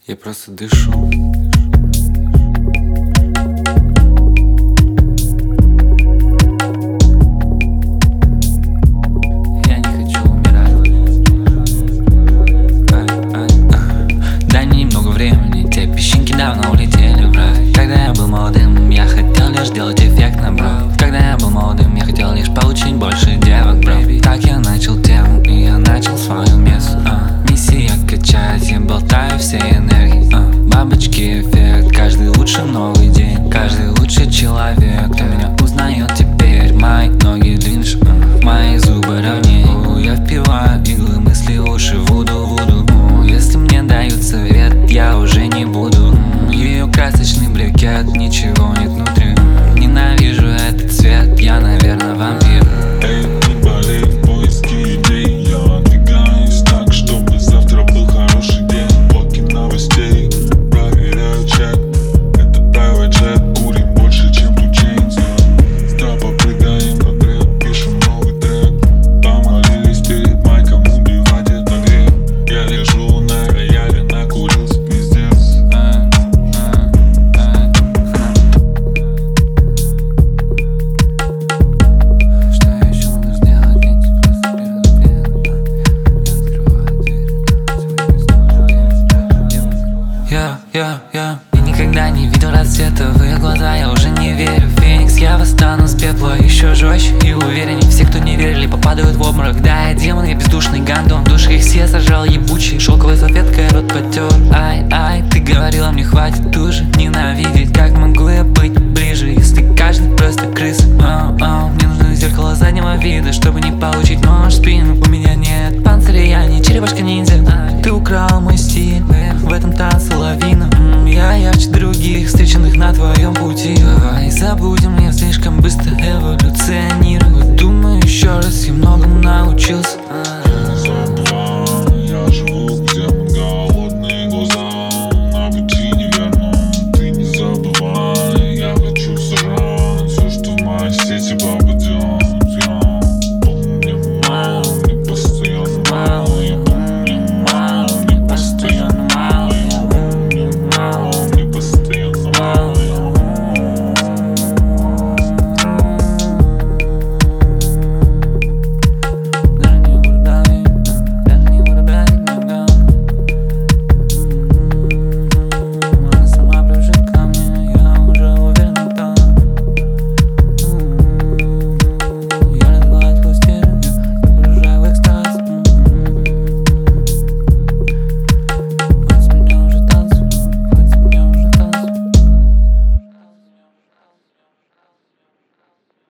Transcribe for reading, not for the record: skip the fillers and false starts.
Я просто дышу. Я не хочу умирать. Дай мне немного времени. Те песчинки давно улетели в рай. Когда я был молодым, я хотел лишь делать эффект на бро. Когда я был молодым, я хотел лишь получить больше девок, бро. Так я начал тему, и я начал свою мессу. Миссия качать, я болтаю всей энергии. Бабочки эффект, каждый лучше новый день. Каждый лучший человек, кто меня узнает теперь. Мои ноги длиннее, мои зубы ровнее. Я впиваю иглы мысли, уши вуду. Если мне дают совет, я уже не буду. Ее красочный брикет, ничего нет внутри. Ненавижу этот цвет, я, наверное, вампир. Эй, не болей в поиске идей. Я двигаюсь так, чтобы завтра был хороший день. Блоки новостей, проверяю чек. Это private jet, курим больше, чем Two Chainz. С трапа прыгаем на трек, пишем новый трек. Помолились перед майком, убивать это грех. Я лежу на рояле, накурился пиздец. Я никогда не видел рассвета в ее глаза, я уже не верю в Феникс. Я восстану с пепла еще жестче и уверенней. Все, кто не верили, попадают в обморок. Да, я демон, я бездушный гандон. Души их все сажал ебучий, шелковой салфеткой рот потер. Ай, ты говорила, мне хватит уже ненавидеть. Как могу я быть ближе, если каждый просто крыса? Мне нужно зеркало заднего вида, чтобы не получить нож в спину. У меня нет панциря, я не черепашка ниндзя. Ты украл мой стиль, в этом танце лавина. Я ярче других, встреченных на твоем пути. Давай забудем, я слишком быстро эволюционирую. Думаю еще раз, я многому научился.